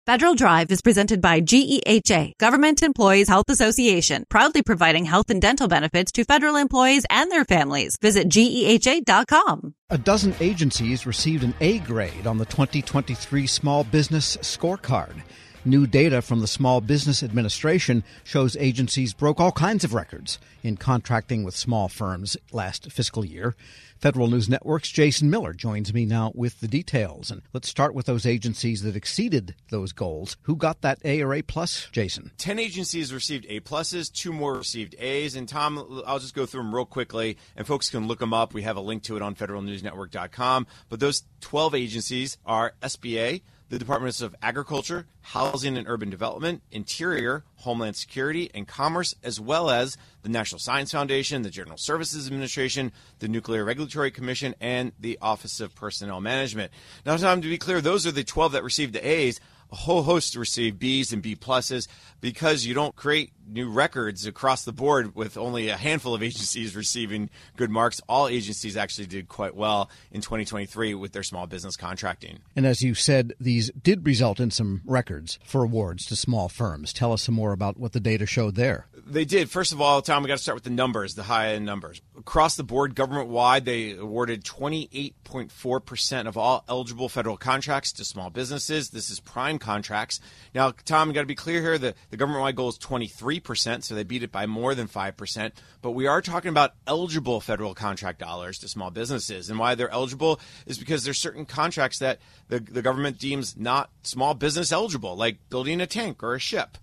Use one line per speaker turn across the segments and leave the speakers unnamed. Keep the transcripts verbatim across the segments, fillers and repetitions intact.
Federal Drive is presented by G E H A, Government Employees Health Association, proudly providing health and dental benefits to federal employees and their families. Visit G E H A dot com.
A dozen agencies received an A grade on the twenty twenty-three Small Business Scorecard. New data from the Small Business Administration shows agencies broke all kinds of records in contracting with small firms last fiscal year. Federal News Network's Jason Miller joins me now with the details. And let's start with those agencies that exceeded those goals. Who got that A or A plus, Jason?
Ten agencies received A pluses, two more received A's. And Tom, I'll just go through them real quickly, and folks can look them up. We have a link to it on federal news network dot com. But those twelve agencies are S B A, the Departments of Agriculture, Housing and Urban Development, Interior, Homeland Security, and Commerce, as well as the National Science Foundation, the General Services Administration, the Nuclear Regulatory Commission, and the Office of Personnel Management. Now, Tom, to be clear, those are the twelve that received the A's. A whole host received B's and B pluses because you don't create new records across the board with only a handful of agencies receiving good marks. All agencies actually did quite well in twenty twenty-three with their small business contracting.
And as you said, these did result in some records for awards to small firms. Tell us some more about what the data showed there.
They did. First of all, Tom, we got to start with the numbers, the high-end numbers. Across the board, government-wide, they awarded twenty-eight point four percent of all eligible federal contracts to small businesses. This is prime contracts. Now, Tom, you got to be clear here. The, the government-wide goal is twenty-three percent, so they beat it by more than five percent. But we are talking about eligible federal contract dollars to small businesses. And why they're eligible is because there's certain contracts that the, the government deems not small business eligible, like building a tank or a ship.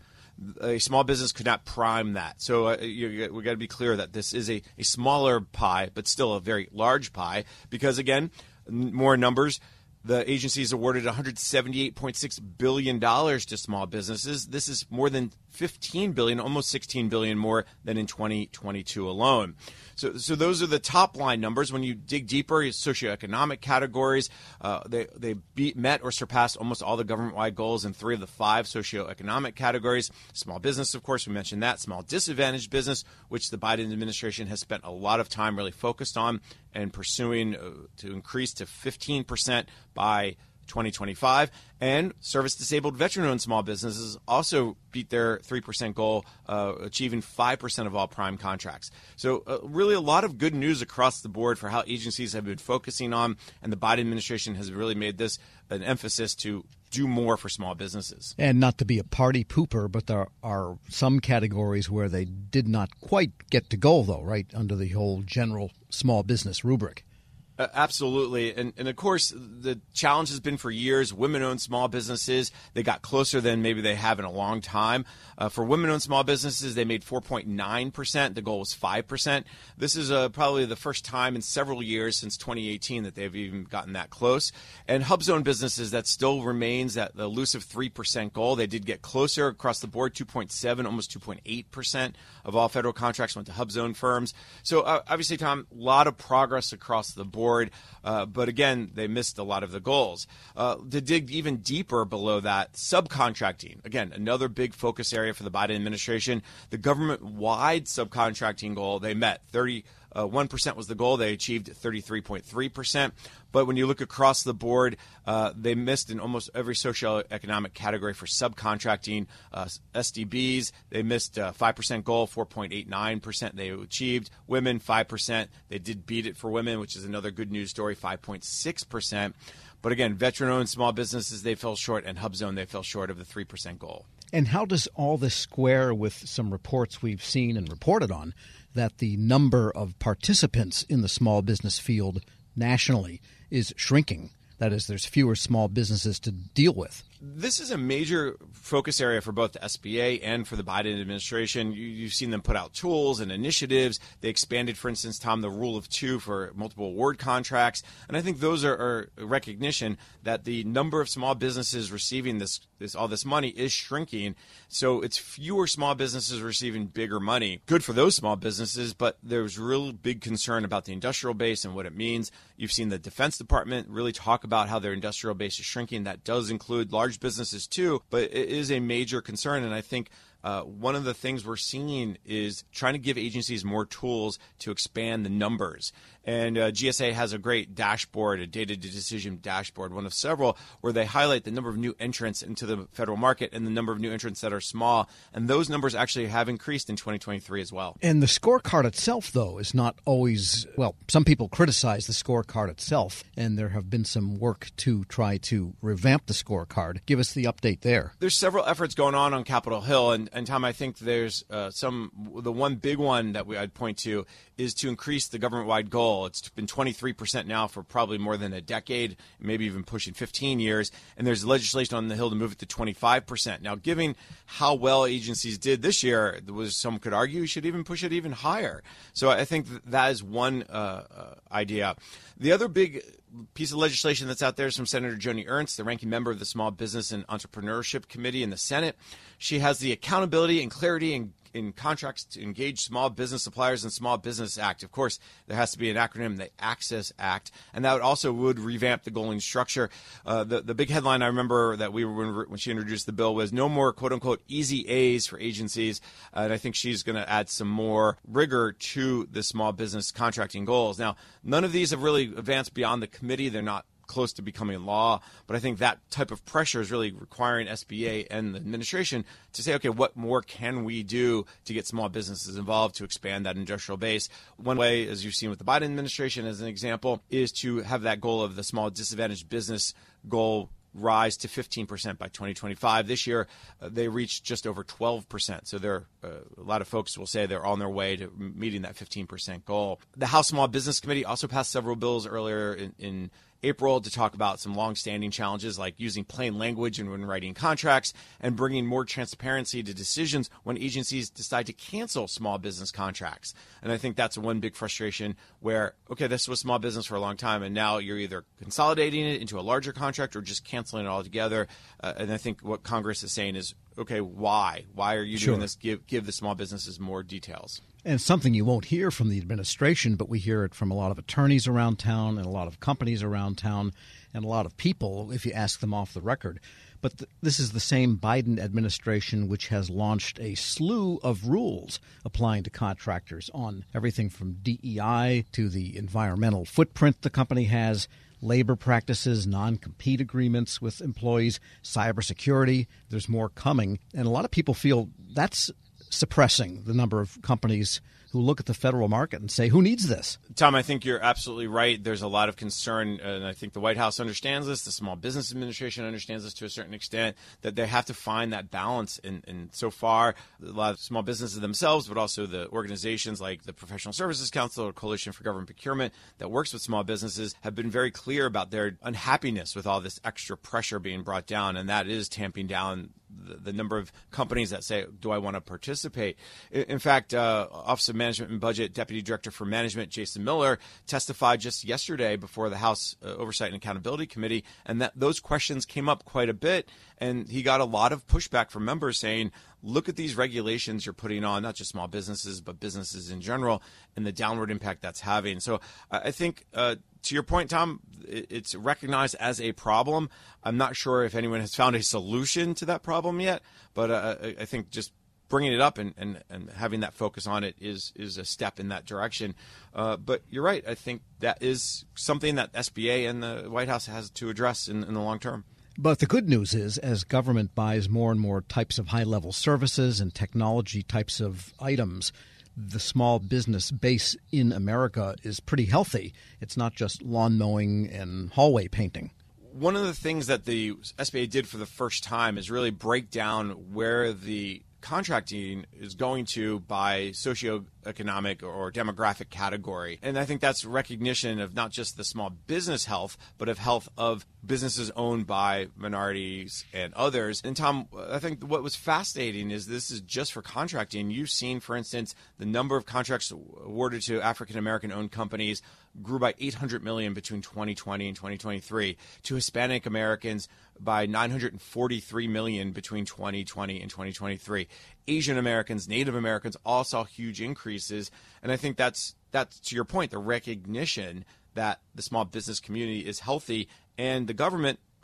A small business could not prime that. So uh, you, we got to be clear that this is a, a smaller pie, but still a very large pie, because, again, more numbers. The agencies awarded one hundred seventy-eight point six billion dollars to small businesses. This is more than fifteen billion dollars, almost sixteen billion dollars more than in twenty twenty-two alone. So, so those are the top line numbers. When you dig deeper, socioeconomic categories, uh, they they beat, met or surpassed almost all the government-wide goals in three of the five socioeconomic categories. Small business, of course, we mentioned that. Small disadvantaged business, which the Biden administration has spent a lot of time really focused on and pursuing uh, to increase to fifteen percent by twenty twenty-five. And service-disabled veteran-owned small businesses also beat their three percent goal, uh, achieving five percent of all prime contracts. So uh, really a lot of good news across the board for how agencies have been focusing on, and the Biden administration has really made this an emphasis to do more for small businesses.
And not to be a party pooper, but there are some categories where they did not quite get to goal, though, right, under the whole general small business rubric.
Uh, absolutely. And, and, of course, the challenge has been for years, women-owned small businesses, they got closer than maybe they have in a long time. Uh, for women-owned small businesses, they made four point nine percent. The goal was five percent. This is uh, probably the first time in several years since twenty eighteen that they've even gotten that close. And HUBZone businesses, that still remains at the elusive three percent goal. They did get closer across the board, two point seven, almost two point eight percent of all federal contracts went to HUBZone firms. So uh, obviously, Tom, a lot of progress across the board. Uh, but again, they missed a lot of the goals. Uh, to dig even deeper below that, subcontracting, again, another big focus area for the Biden administration. The government-wide subcontracting goal, they met. thirty-one percent was the goal. They achieved thirty-three point three percent. But when you look across the board, uh, they missed in almost every socioeconomic category for subcontracting. Uh, S D Bs, they missed a five percent goal, four point eight nine percent they achieved. Women, five percent. They did beat it for women, which is another good news story, five point six percent. But again, veteran-owned small businesses, they fell short, and HUBZone, they fell short of the three percent goal.
And how does all this square with some reports we've seen and reported on that the number of participants in the small business field nationally is shrinking? That is, there's fewer small businesses to deal with.
This is a major focus area for both the S B A and for the Biden administration. You, you've seen them put out tools and initiatives. They expanded, for instance, Tom, the rule of two for multiple award contracts. And I think those are, are a recognition that the number of small businesses receiving this, this all this money is shrinking. So it's fewer small businesses receiving bigger money. Good for those small businesses, but there's real big concern about the industrial base and what it means. You've seen the Defense Department really talk about how their industrial base is shrinking. That does include large businesses too, but it is a major concern. And I think uh, one of the things we're seeing is trying to give agencies more tools to expand the numbers. And uh, G S A has a great dashboard, a data decision dashboard, one of several, where they highlight the number of new entrants into the federal market and the number of new entrants that are small. And those numbers actually have increased in twenty twenty-three as well.
And the scorecard itself, though, is not always, well, some people criticize the scorecard itself, and there have been some work to try to revamp the scorecard. Give us the update there.
There's several efforts going on on Capitol Hill, and, and Tom, I think there's uh, some, the one big one that we, I'd point to is to increase the government-wide goal. It's been twenty-three percent now for probably more than a decade, maybe even pushing fifteen years, and there's legislation on the Hill to move it to twenty-five percent. Now, given how well agencies did this year, there was, some could argue you should even push it even higher. So I think that is one uh, uh, idea. The other big piece of legislation that's out there is from Senator Joni Ernst, the ranking member of the Small Business and Entrepreneurship Committee in the Senate. She has the Accountability and Clarity in, in Contracts to Engage Small Business Suppliers and Small Business Act. Of course, there has to be an acronym, the Access Act, and that would also would revamp the goaling structure. Uh, the, the big headline I remember that we were when she introduced the bill was no more quote-unquote easy A's for agencies, uh, and I think she's going to add some more rigor to the small business contracting goals. Now, none of these have really advanced beyond the committee. They're not close to becoming law, but I think that type of pressure is really requiring S B A and the administration to say, okay, what more can we do to get small businesses involved, to expand that industrial base? One way, as you've seen with the Biden administration as an example, is to have that goal of the small disadvantaged business goal rise to fifteen percent by twenty twenty-five. This year, uh, they reached just over twelve percent. So there, uh, a lot of folks will say they're on their way to meeting that fifteen percent goal. The House Small Business Committee also passed several bills earlier in, in April to talk about some longstanding challenges like using plain language and when writing contracts and bringing more transparency to decisions when agencies decide to cancel small business contracts. And I think that's one big frustration where, okay, this was small business for a long time, and now you're either consolidating it into a larger contract or just canceling it altogether. Uh, and I think what Congress is saying is, okay, why? Why are you
Sure.
doing this? Give, give the small businesses more details.
And something you won't hear from the administration, but we hear it from a lot of attorneys around town and a lot of companies around town and a lot of people if you ask them off the record. But th- this is the same Biden administration which has launched a slew of rules applying to contractors on everything from D E I to the environmental footprint the company has, labor practices, non-compete agreements with employees, cybersecurity. There's more coming. And a lot of people feel that's suppressing the number of companies who look at the federal market and say, who needs this?
Tom, I think you're absolutely right. There's a lot of concern, and I think the White House understands this. The Small Business Administration understands this to a certain extent, that they have to find that balance. And, and so far, a lot of small businesses themselves, but also the organizations like the Professional Services Council or Coalition for Government Procurement that works with small businesses have been very clear about their unhappiness with all this extra pressure being brought down, and that is tamping down the, the number of companies that say, do I want to participate? In, in fact, uh, Office of Management and Budget Deputy Director for Management Jason Miller testified just yesterday before the House uh, Oversight and Accountability Committee, and that those questions came up quite a bit, and he got a lot of pushback from members saying, look at these regulations you're putting on, not just small businesses, but businesses in general, and the downward impact that's having. So I think, uh, to your point, Tom, it's recognized as a problem. I'm not sure if anyone has found a solution to that problem yet, but uh, I think just bringing it up and, and, and having that focus on it is is a step in that direction. Uh, but you're right. I think that is something that S B A and the White House has to address in, in the long term.
But the good news is, as government buys more and more types of high-level services and technology types of items, the small business base in America is pretty healthy. It's not just lawn mowing and hallway painting.
One of the things that the S B A did for the first time is really break down where the contracting is going to by socioeconomic or demographic category. And I think that's recognition of not just the small business health, but of health of businesses owned by minorities and others. And Tom, I think what was fascinating is this is just for contracting. You've seen, for instance, the number of contracts awarded to African-American owned companies grew by eight hundred million between twenty twenty and twenty twenty-three, to Hispanic Americans by nine hundred forty-three million between twenty twenty and twenty twenty-three. Asian Americans, Native Americans all saw huge increases. And I think that's, that's to your point, the recognition that the small business community is healthy, and the government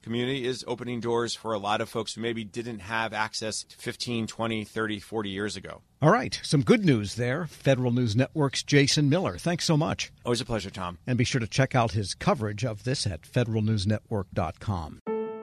community is opening doors for a lot of folks who maybe didn't have access to fifteen, twenty, thirty, forty years ago.
All right. Some good news there. Federal News Network's Jason Miller. Thanks so much.
Always a pleasure, Tom.
And be sure to check out his coverage of this at federal news network dot com.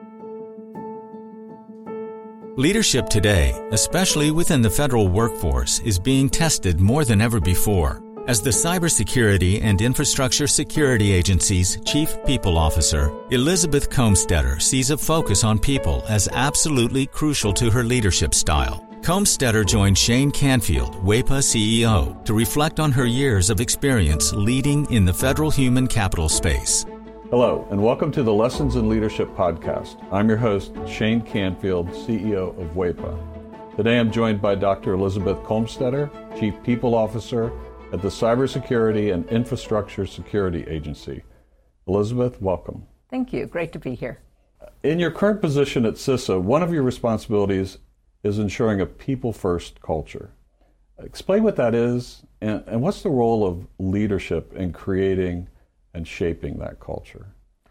Leadership today, especially within the federal workforce, is being tested more than ever before. As the Cybersecurity and Infrastructure Security Agency's Chief People Officer, Elizabeth Comstetter sees a focus on people as absolutely crucial to her leadership style. Comstetter joined Shane Canfield, WEPA C E O, to reflect on her years of experience leading in the federal human capital space.
Hello, and welcome to the Lessons in Leadership podcast. I'm your host, Shane Canfield, C E O of WEPA. Today I'm joined by Doctor Elizabeth Comstetter, Chief People Officer at the Cybersecurity and Infrastructure Security Agency. Elizabeth, welcome.
Thank you. Great to be here.
In your current position at CISA, one of your responsibilities is ensuring a people-first culture. Explain what that is, and, and what's the role of leadership in creating and shaping that culture?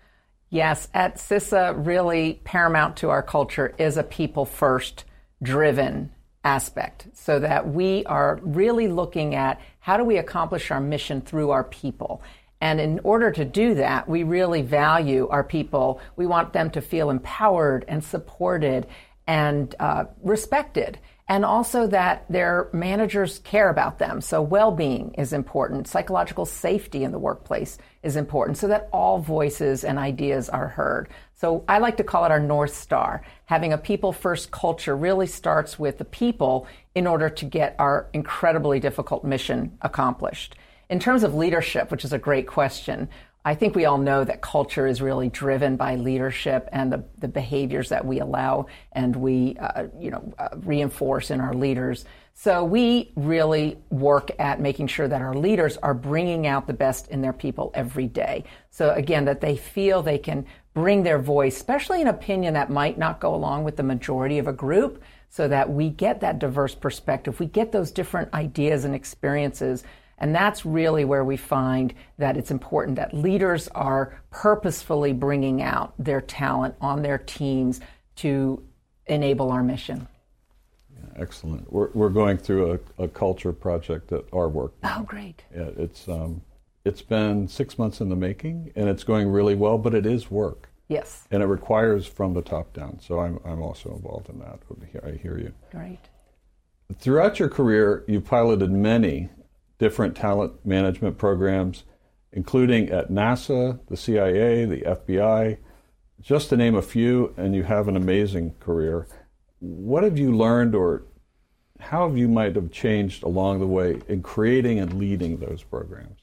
Yes, at CISA, really paramount to our culture is a people-first driven aspect, so that we are really looking at how do we accomplish our mission through our people. And in order to do that, we really value our people. We want them to feel empowered and supported and uh, respected, and also that their managers care about them. So well-being is important. Psychological safety in the workplace is important, so that all voices and ideas are heard. So I like to call it our North Star. Having a people-first culture really starts with the people in order to get our incredibly difficult mission accomplished. In terms of leadership, which is a great question, I think we all know that culture is really driven by leadership and the, the behaviors that we allow and we, uh, you know, uh, reinforce in our leaders. So we really work at making sure that our leaders are bringing out the best in their people every day. So again, that they feel they can bring their voice, especially an opinion that might not go along with the majority of a group, so that we get that diverse perspective. We get those different ideas and experiences. And that's really where we find that it's important that leaders are purposefully bringing out their talent on their teams to enable our mission.
Yeah, excellent. We're we're going through a, a culture project at our work now.
Oh, great.
Yeah, it's um, it's been six months in the making, and it's going really well, but it is work.
Yes. And
it requires from the top down. So I'm I'm also involved in that. I hear you.
Great.
Throughout your career, you piloted many different talent management programs, including at NASA, the C I A, the F B I, just to name a few, and you have an amazing career. What have you learned, or how have you might have changed along the way in creating and leading those programs?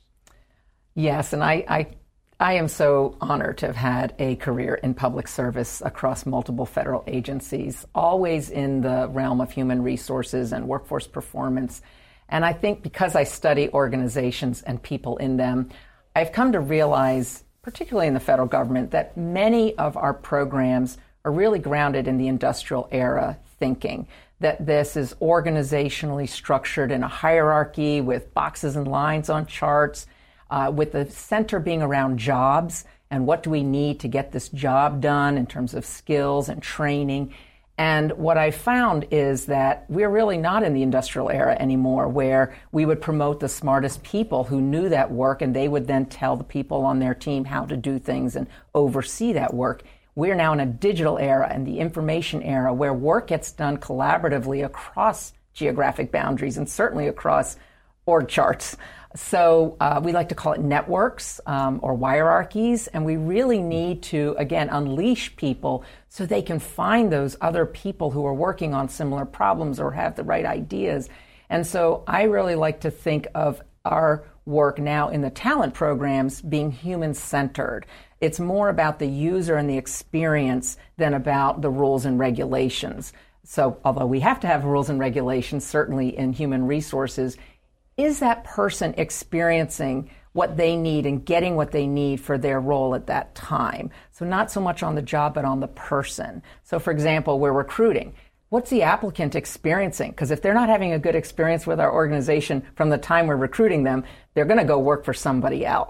Yes, and I, I, I am so honored to have had a career in public service across multiple federal agencies, always in the realm of human resources and workforce performance. And I think because I study organizations and people in them, I've come to realize, particularly in the federal government, that many of our programs are really grounded in the industrial era thinking, that this is organizationally structured in a hierarchy with boxes and lines on charts, uh, with the center being around jobs and what do we need to get this job done in terms of skills and training. And what I found is that we're really not in the industrial era anymore, where we would promote the smartest people who knew that work, and they would then tell the people on their team how to do things and oversee that work. We're now in a digital era and the information era, where work gets done collaboratively across geographic boundaries and certainly across org charts. So uh, we like to call it networks um, or hierarchies, and we really need to, again, unleash people so they can find those other people who are working on similar problems or have the right ideas. And so I really like to think of our work now in the talent programs being human-centered. It's more about the user and the experience than about the rules and regulations. So although we have to have rules and regulations, certainly in human resources, is that person experiencing what they need and getting what they need for their role at that time? So not so much on the job, but on the person. So for example, we're recruiting. What's the applicant experiencing? Because if they're not having a good experience with our organization from the time we're recruiting them, they're going to go work for somebody else.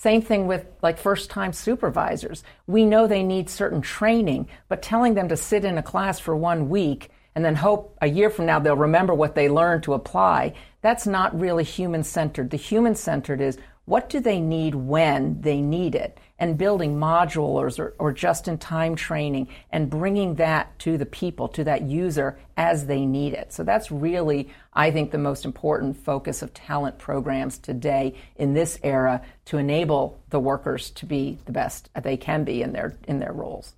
Same thing with like first-time supervisors. We know they need certain training, but telling them to sit in a class for one week and then hope a year from now they'll remember what they learned to apply, that's not really human-centered. The human-centered is, what do they need when they need it? And building modules or, or just-in-time training and bringing that to the people, to that user as they need it. So that's really, I think, the most important focus of talent programs today in this era to enable the workers to be the best they can be in their in their roles.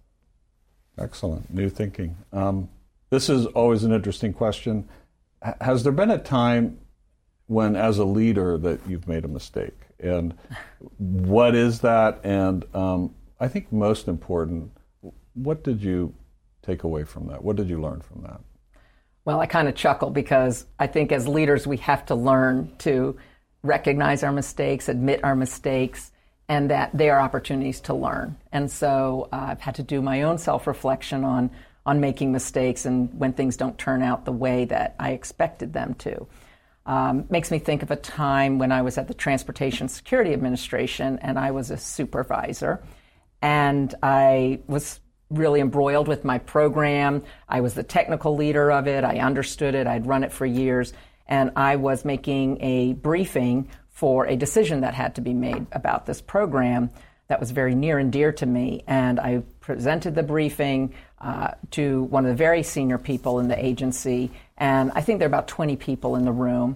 Excellent. New thinking. Um, this is always an interesting question. H- has there been a time when, as a leader, that you've made a mistake? And what is that? And um, I think most important, what did you take away from that? What did you learn from that?
Well, I kind of chuckle because I think as leaders we have to learn to recognize our mistakes, admit our mistakes, and that they are opportunities to learn. And so uh, I've had to do my own self-reflection on, on making mistakes and when things don't turn out the way that I expected them to. Um, makes me think of a time when I was at the Transportation Security Administration and I was a supervisor, and I was really embroiled with my program. I was the technical leader of it. I understood it. I'd run it for years, and I was making a briefing for a decision that had to be made about this program that was very near and dear to me. And I presented the briefing uh, to one of the very senior people in the agency, and I think there were about twenty people in the room.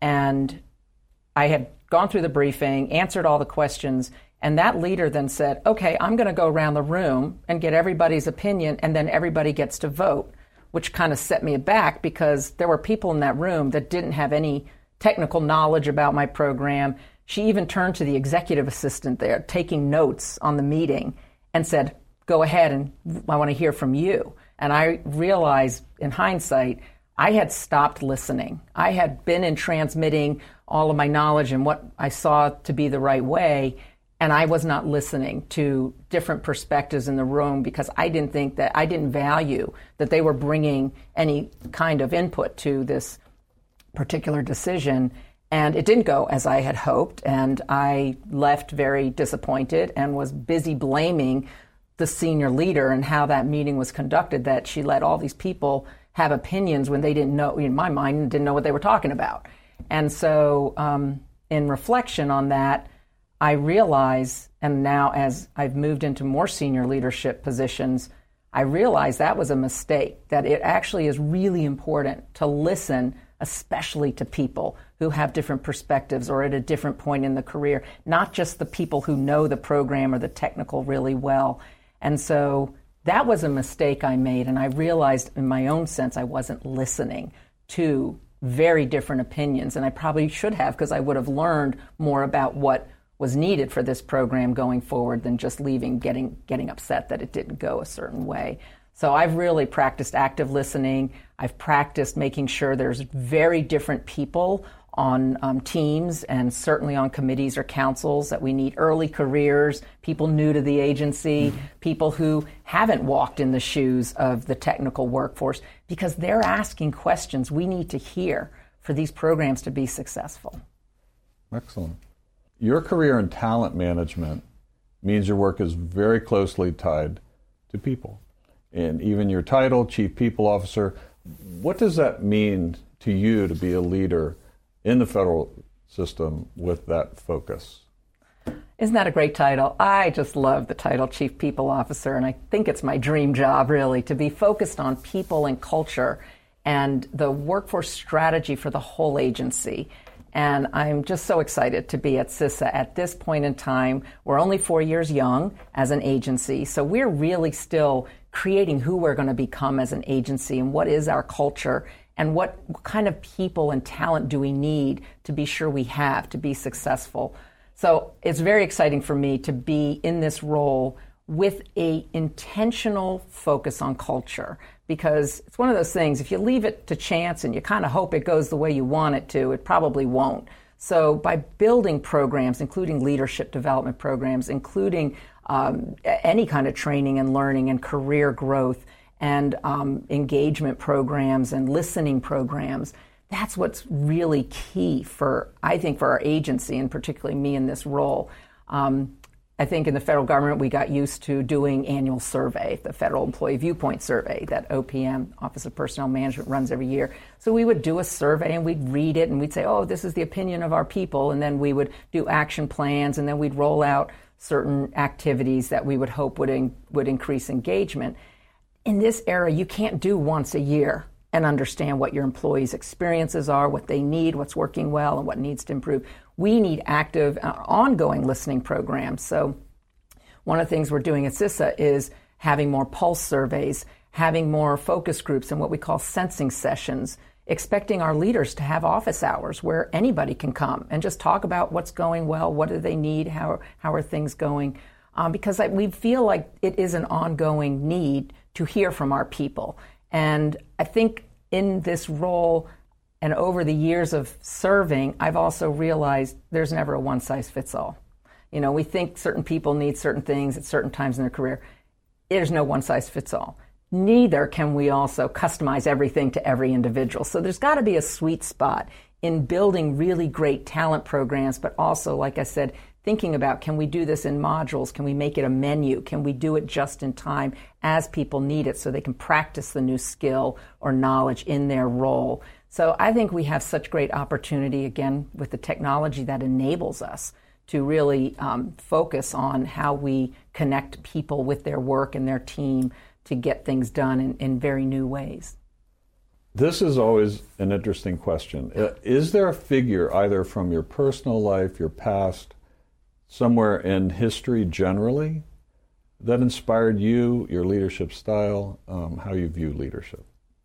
And I had gone through the briefing, answered all the questions, and that leader then said, okay, I'm going to go around the room and get everybody's opinion, and then everybody gets to vote, which kind of set me aback because there were people in that room that didn't have any technical knowledge about my program. She even turned to the executive assistant there, taking notes on the meeting, and said, go ahead, and I want to hear from you. And I realized, in hindsight, I had stopped listening. I had been in transmitting all of my knowledge and what I saw to be the right way, and I was not listening to different perspectives in the room because I didn't think that, I didn't value that they were bringing any kind of input to this particular decision. And it didn't go as I had hoped, and I left very disappointed and was busy blaming the senior leader and how that meeting was conducted, that she let all these people have opinions when they didn't know, in my mind, didn't know what they were talking about. And so um, in reflection on that, I realize, and now as I've moved into more senior leadership positions, I realize that was a mistake, that it actually is really important to listen, especially to people who have different perspectives or at a different point in the career, not just the people who know the program or the technical really well. And so that was a mistake I made, and I realized in my own sense I wasn't listening to very different opinions, and I probably should have, because I would have learned more about what was needed for this program going forward than just leaving, getting getting upset that it didn't go a certain way. So I've really practiced active listening. I've practiced making sure there's very different people on um, teams and certainly on committees or councils, that we need early careers, people new to the agency, mm-hmm. people who haven't walked in the shoes of the technical workforce, because they're asking questions we need to hear for these programs to be successful.
Excellent. Your career in talent management means your work is very closely tied to people. And even your title, Chief People Officer, what does that mean to you to be a leader in the federal system with that focus?
Isn't that a great title? I just love the title Chief People Officer, and I think it's my dream job, really, to be focused on people and culture and the workforce strategy for the whole agency. And I'm just so excited to be at CISA at this point in time. We're only four years young as an agency, so we're really still creating who we're going to become as an agency and what is our culture and what kind of people and talent do we need to be sure we have to be successful. So it's very exciting for me to be in this role with a intentional focus on culture, because it's one of those things, if you leave it to chance and you kind of hope it goes the way you want it to, it probably won't. So by building programs, including leadership development programs, including um, any kind of training and learning and career growth and um, engagement programs and listening programs, that's what's really key for, I think, for our agency, and particularly me in this role. Um, I think in the federal government, we got used to doing annual survey, the Federal Employee Viewpoint Survey that O P M, Office of Personnel Management, runs every year. So we would do a survey and we'd read it and we'd say, oh, this is the opinion of our people. And then we would do action plans and then we'd roll out certain activities that we would hope would, in, would increase engagement. In this era, you can't do once a year and understand what your employees' experiences are, what they need, what's working well, and what needs to improve. We need active, uh, ongoing listening programs. So one of the things we're doing at CISA is having more pulse surveys, having more focus groups and what we call sensing sessions, expecting our leaders to have office hours where anybody can come and just talk about what's going well, what do they need, how, how are things going, um, because I, we feel like it is an ongoing need to hear from our people. And I think in this role and over the years of serving, I've also realized there's never a one-size-fits-all. You know, we think certain people need certain things at certain times in their career. There's no one-size-fits-all. Neither can we also customize everything to every individual. So there's got to be a sweet spot in building really great talent programs, but also, like I said, thinking about, can we do this in modules? Can we make it a menu? Can we do it just in time as people need it so they can practice the new skill or knowledge in their role? So I think we have such great opportunity, again, with the technology that enables us to really um, focus on how we connect people with their work and their team to get things done in, in very new ways.
This is always an interesting question. Is there a figure, either from your personal life, your past, somewhere in history generally, that inspired you, your leadership style, um, how you view leadership?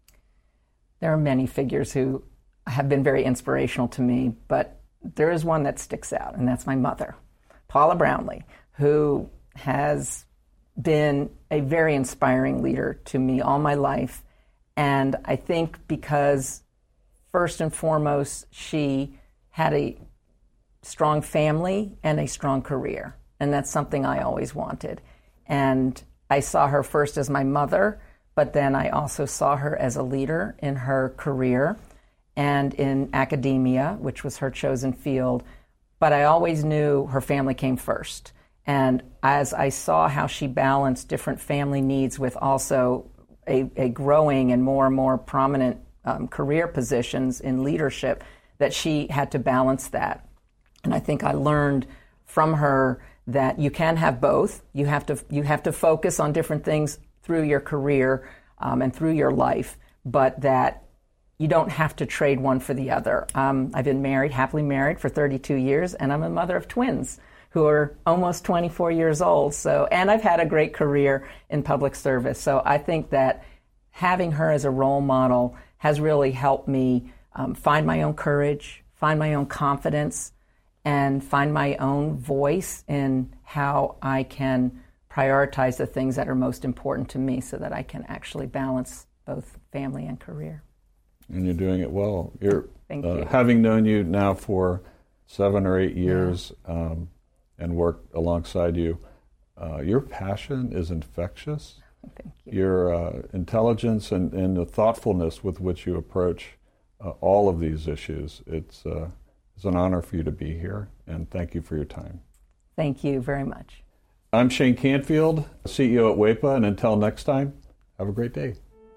There are many figures who have been very inspirational to me, but there is one that sticks out, and that's my mother, Paula Brownlee, who has been a very inspiring leader to me all my life. And I think because, first and foremost, she had a strong family and a strong career. And that's something I always wanted. And I saw her first as my mother, but then I also saw her as a leader in her career and in academia, which was her chosen field. But I always knew her family came first. And as I saw how she balanced different family needs with also a, a growing and more and more prominent um, career positions in leadership, that she had to balance that. And I think I learned from her that you can have both. You have to you have to focus on different things through your career um, and through your life, but that you don't have to trade one for the other. Um, I've been married, happily married for thirty-two years, and I'm a mother of twins who are almost twenty-four years old. So, and I've had a great career in public service. So I think that having her as a role model has really helped me um, find my own courage, find my own confidence, and find my own voice in how I can prioritize the things that are most important to me so that I can actually balance both family and career.
And you're doing it well. You're
Thank
uh,
you.
Having known you now for seven or eight years yeah. um, and worked alongside you, uh, your passion is infectious.
Thank you.
Your uh, intelligence and, and the thoughtfulness with which you approach uh, all of these issues, it's, uh, it's an honor for you to be here, and thank you for your time.
Thank you very much.
I'm Shane Canfield, C E O at WEPA, and until next time, have a great day.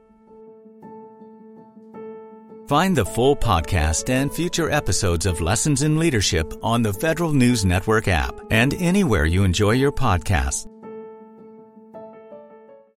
Find the full podcast and future episodes of Lessons in Leadership on the Federal News Network app and anywhere you enjoy your podcasts.